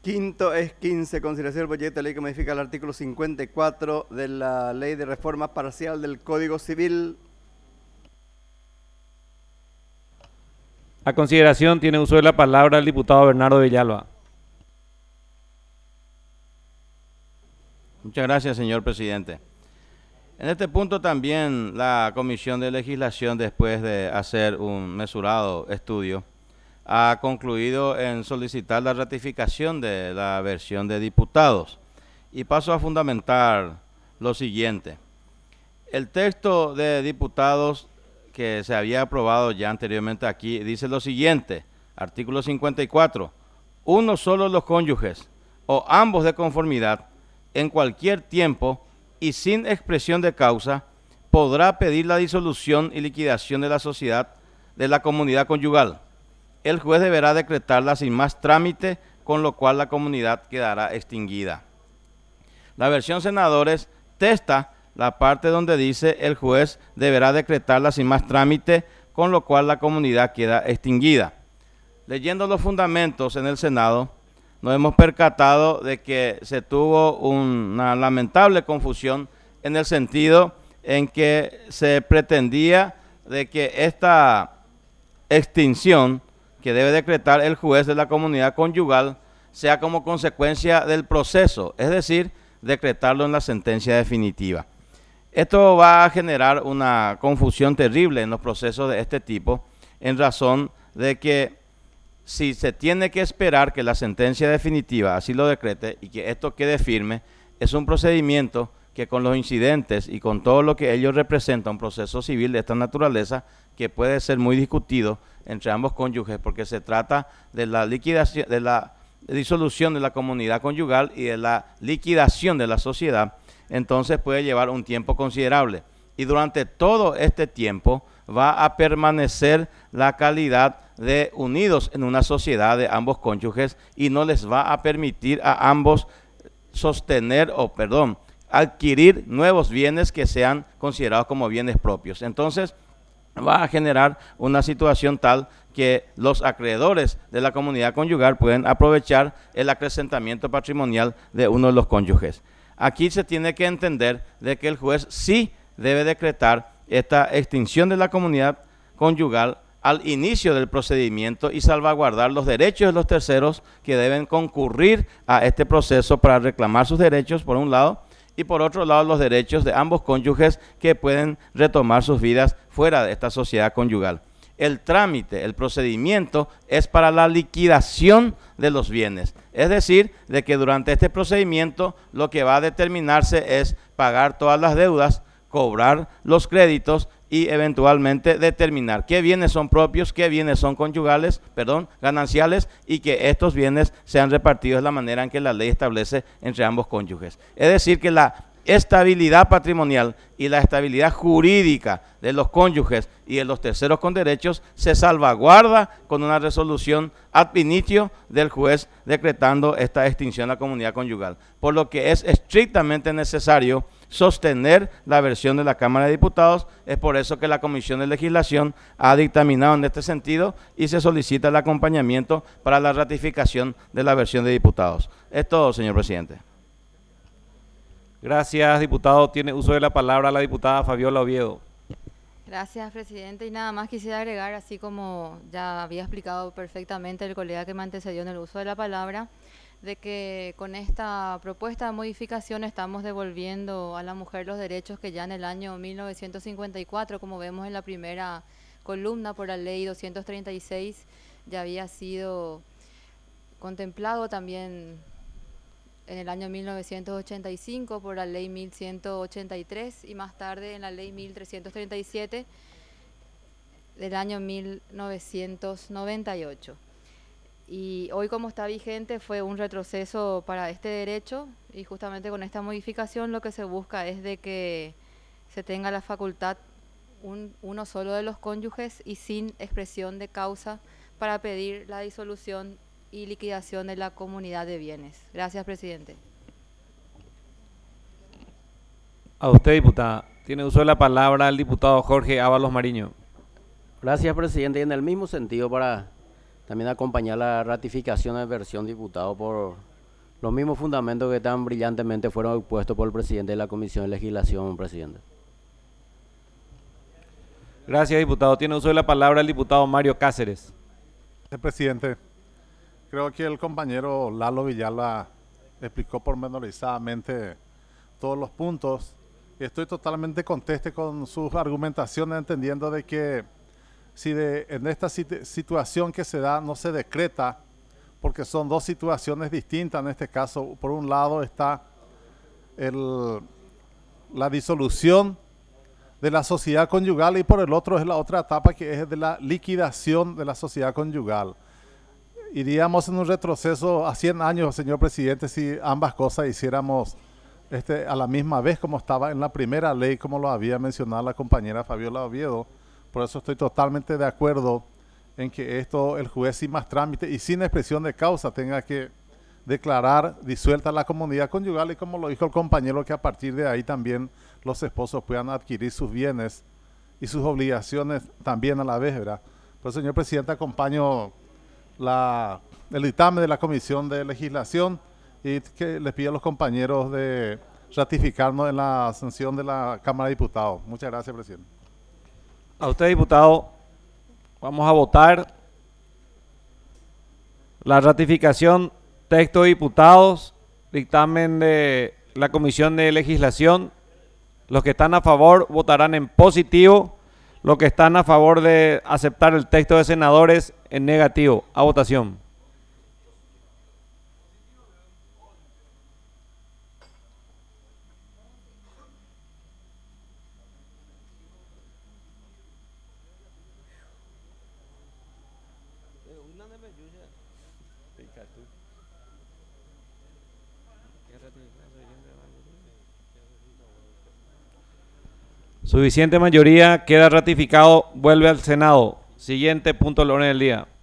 Quinto es 15, consideración del proyecto de ley que modifica el artículo 54 de la Ley de Reforma Parcial del Código Civil. A consideración tiene uso de la palabra el diputado Bernardo Villalba. Muchas gracias, señor presidente. En este punto también la Comisión de Legislación, después de hacer un mesurado estudio, ha concluido en solicitar la ratificación de la versión de diputados. Y paso a fundamentar lo siguiente. El texto de diputados que se había aprobado ya anteriormente aquí dice lo siguiente, artículo 54, uno solo los cónyuges o ambos de conformidad en cualquier tiempo y sin expresión de causa podrá pedir la disolución y liquidación de la sociedad de la comunidad conyugal. El juez deberá decretarla sin más trámite, con lo cual la comunidad quedará extinguida. La versión senadores testa la parte donde dice el juez deberá decretarla sin más trámite, con lo cual la comunidad queda extinguida. Leyendo los fundamentos en el Senado, nos hemos percatado de que se tuvo una lamentable confusión en el sentido en que se pretendía de que esta extinción que debe decretar el juez de la comunidad conyugal sea como consecuencia del proceso, es decir, decretarlo en la sentencia definitiva. Esto va a generar una confusión terrible en los procesos de este tipo, en razón de que si se tiene que esperar que la sentencia definitiva así lo decrete y que esto quede firme, es un procedimiento que con los incidentes y con todo lo que ello representa, un proceso civil de esta naturaleza, que puede ser muy discutido entre ambos cónyuges, porque se trata de la liquidación, de la disolución de la comunidad conyugal y de la liquidación de la sociedad, entonces puede llevar un tiempo considerable. Y durante todo este tiempo va a permanecer la calidad de unidos en una sociedad de ambos cónyuges y no les va a permitir a ambos adquirir nuevos bienes que sean considerados como bienes propios. Entonces va a generar una situación tal que los acreedores de la comunidad conyugal pueden aprovechar el acrecentamiento patrimonial de uno de los cónyuges. Aquí se tiene que entender de que el juez sí debe decretar esta extinción de la comunidad conyugal al inicio del procedimiento y salvaguardar los derechos de los terceros que deben concurrir a este proceso para reclamar sus derechos, por un lado, y por otro lado los derechos de ambos cónyuges que pueden retomar sus vidas fuera de esta sociedad conyugal. El trámite, el procedimiento es para la liquidación de los bienes, es decir, de que durante este procedimiento lo que va a determinarse es pagar todas las deudas, cobrar los créditos y eventualmente determinar qué bienes son propios, qué bienes son gananciales, y que estos bienes sean repartidos de la manera en que la ley establece entre ambos cónyuges. Es decir, que la estabilidad patrimonial y la estabilidad jurídica de los cónyuges y de los terceros con derechos se salvaguarda con una resolución ad initio del juez decretando esta extinción de la comunidad conyugal, por lo que es estrictamente necesario sostener la versión de la Cámara de Diputados. Es por eso que la Comisión de Legislación ha dictaminado en este sentido y se solicita el acompañamiento para la ratificación de la versión de diputados. Es todo, señor presidente. Gracias, diputado. Tiene uso de la palabra la diputada Fabiola Oviedo. Gracias, presidente. Y nada más quisiera agregar, así como ya había explicado perfectamente el colega que me antecedió en el uso de la palabra, de que con esta propuesta de modificación estamos devolviendo a la mujer los derechos que ya en el año 1954, como vemos en la primera columna por la ley 236, ya había sido contemplado también en el año 1985 por la ley 1183 y más tarde en la ley 1337 del año 1998. Y hoy, como está vigente, fue un retroceso para este derecho, y justamente con esta modificación lo que se busca es de que se tenga la facultad uno solo de los cónyuges y sin expresión de causa para pedir la disolución y liquidación de la comunidad de bienes. Gracias, presidente. A usted, diputada. Tiene uso de la palabra el diputado Jorge Ábalos Mariño. Gracias, presidente. Y en el mismo sentido, para también acompañar la ratificación de versión diputado por los mismos fundamentos que tan brillantemente fueron expuestos por el presidente de la Comisión de Legislación, presidente. Gracias, diputado. Tiene uso de la palabra el diputado Mario Cáceres. Presidente, creo que el compañero Lalo Villalba explicó pormenorizadamente todos los puntos. Estoy totalmente conteste con sus argumentaciones, entendiendo de que si en esta situación que se da no se decreta, porque son dos situaciones distintas en este caso. Por un lado está la disolución de la sociedad conyugal y por el otro es la otra etapa, que es de la liquidación de la sociedad conyugal. Iríamos en un retroceso a 100 años, señor presidente, si ambas cosas hiciéramos a la misma vez, como estaba en la primera ley, como lo había mencionado la compañera Fabiola Oviedo. Por eso estoy totalmente de acuerdo en que el juez sin más trámite y sin expresión de causa tenga que declarar disuelta la comunidad conyugal, y como lo dijo el compañero, que a partir de ahí también los esposos puedan adquirir sus bienes y sus obligaciones también a la vez, ¿verdad? Pues, señor presidente, acompaño el dictamen de la Comisión de Legislación y que les pido a los compañeros de ratificarnos en la sanción de la Cámara de Diputados. Muchas gracias, presidente. A usted, diputado, vamos a votar la ratificación, texto de diputados, dictamen de la Comisión de Legislación. Los que están a favor votarán en positivo, los que están a favor de aceptar el texto de senadores en negativo. A votación. Suficiente mayoría, queda ratificado, vuelve al Senado. Siguiente punto del orden del día.